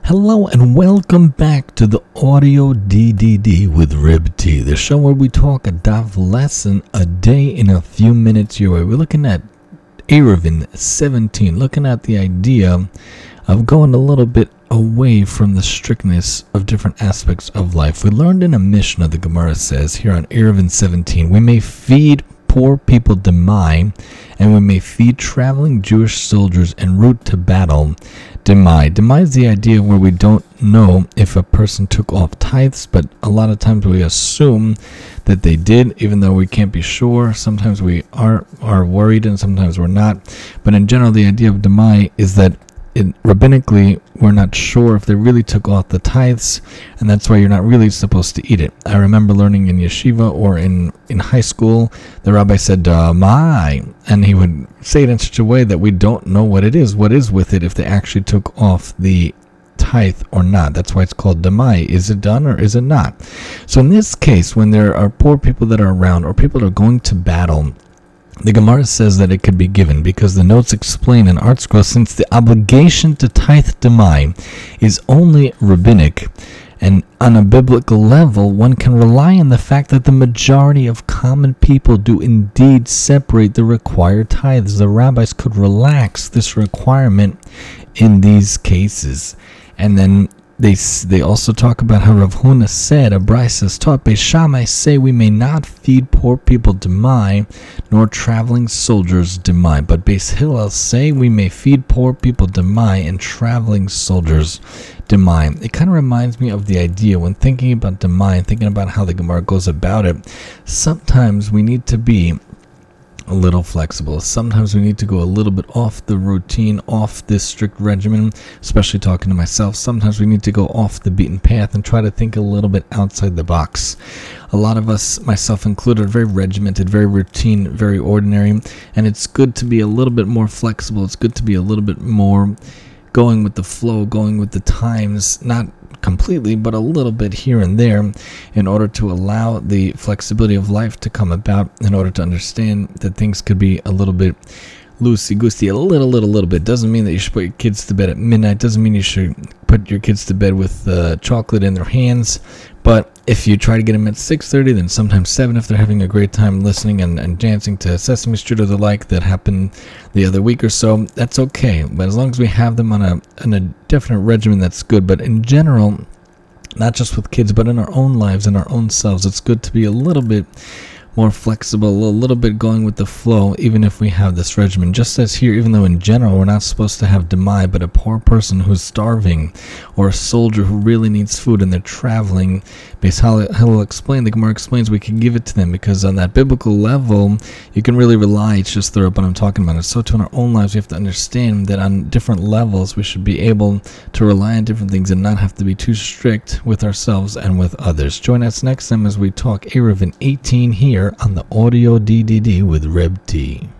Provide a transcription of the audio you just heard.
Hello and welcome back to the Audio DDD with Rib T, the show where we talk a daf lesson a day in a few minutes your way. We're looking at Eruvin 17, looking at the idea of going a little bit away from the strictness of different aspects of life. We learned in a Mishnah, the Gemara says here on Eruvin 17, we may feed poor people demai, and we may feed traveling Jewish soldiers en route to battle demai. Demai is the idea where we don't know if a person took off tithes, but a lot of times we assume that they did, even though we can't be sure. Sometimes we are worried and sometimes we're not. But in general, the idea of demai is that rabbinically, we're not sure if they really took off the tithes, and that's why you're not really supposed to eat it. I remember learning in yeshiva or in high school, the rabbi said, demai, and he would say it in such a way that we don't know what it is. What is with it if they actually took off the tithe or not? That's why it's called demai. Is it done or is it not? So in this case, when there are poor people that are around or people that are going to battle, the Gemara says that it could be given because the notes explain in ArtScroll, since the obligation to tithe demai is only rabbinic, and on a biblical level, one can rely on the fact that the majority of common people do indeed separate the required tithes. The rabbis could relax this requirement in these cases. And then they also talk about how Rav Huna said, a brisa taught, Beis Shammai say we may not feed poor people demai, nor traveling soldiers demai. But Beis Hillel say we may feed poor people demai and traveling soldiers demai. It kind of reminds me of the idea when thinking about demai and thinking about how the Gemara goes about it. Sometimes we need to be a little flexible. Sometimes we need to go a little bit off the routine, off this strict regimen, especially talking to myself. Sometimes we need to go off the beaten path and try to think a little bit outside the box. A lot of us, myself included, are very regimented, very routine, very ordinary, and it's good to be a little bit more flexible. It's good to be a little bit more going with the flow, going with the times, not completely, but a little bit here and there, in order to allow the flexibility of life to come about, in order to understand that things could be a little bit loosey-goosey, a little bit. Doesn't mean that you should put your kids to bed at midnight. Doesn't mean you should put your kids to bed with chocolate in their hands. But if you try to get them at 6:30, then sometimes 7 if they're having a great time listening and dancing to Sesame Street or the like that happened the other week or so, that's okay. But as long as we have them on a definite regimen, that's good. But in general, not just with kids, but in our own lives, in our own selves, it's good to be a little bit more flexible, a little bit going with the flow, even if we have this regimen. Just as here, even though in general we're not supposed to have demai, but a poor person who's starving or a soldier who really needs food and they're traveling, Beis Hillel explained, the Gemara explains, we can give it to them because on that biblical level, you can really rely, it's just the Rabban I'm talking about. And so too in our own lives, we have to understand that on different levels, we should be able to rely on different things and not have to be too strict with ourselves and with others. Join us next time as we talk Eruvin 18 here on the Audio DDD with Rib T.